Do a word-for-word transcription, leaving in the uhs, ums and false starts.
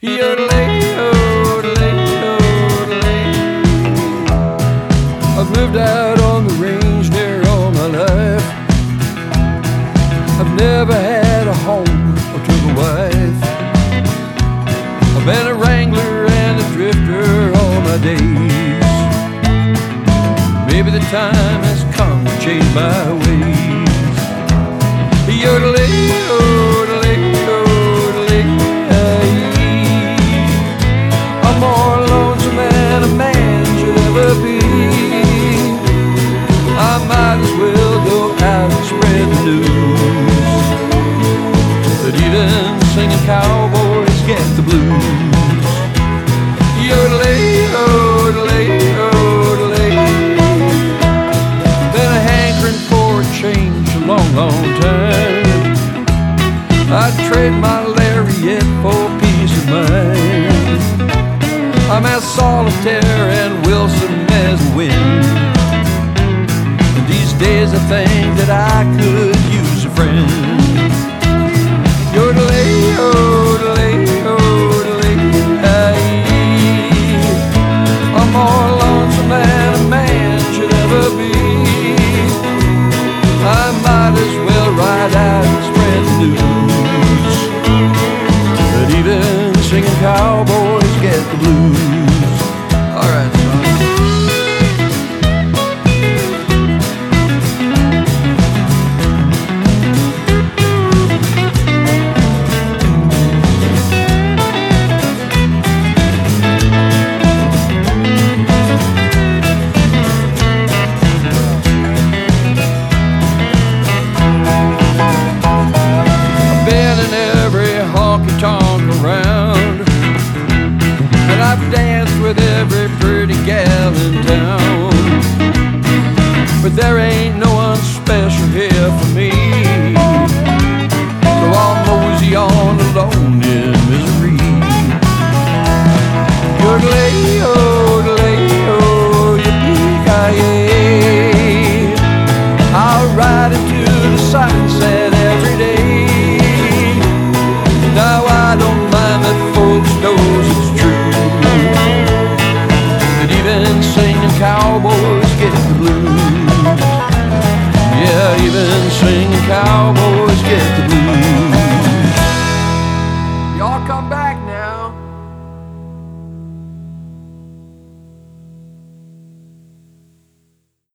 I've lived out on the range near all my life. I've never had a home or took a wife. I've been a wrangler and a drifter all my days. Maybe the time has come to change my ways. Yodelay, yodelay, yodelay. I'm more lonesome than a man should ever be. I might as well go out and spread the news that even singing cowboys get the blues. Yodelay, yodelay, yodelay. Been a hankering for a change a long, long time. I'd trade my lariat for peace of mind. I'm as solitaire and Wilson as the wind. And these days I think that I could use a friend. Yodelay, yodelay, yodelay. I'm more lonesome than a man should ever be. I might as well ride out and spread the news that even singing cowboys get the blues. All right, around, and I've danced with every pretty gal in town, but there ain't no one special here for me, so I'll mosey on alone in misery. Yodelay, yodelay, oh, yippee-ki-yay. I'll ride into the sunset every day. Now I don't mind that folks knows it's true that even singing cowboys get the blues. Yeah, even singing cowboys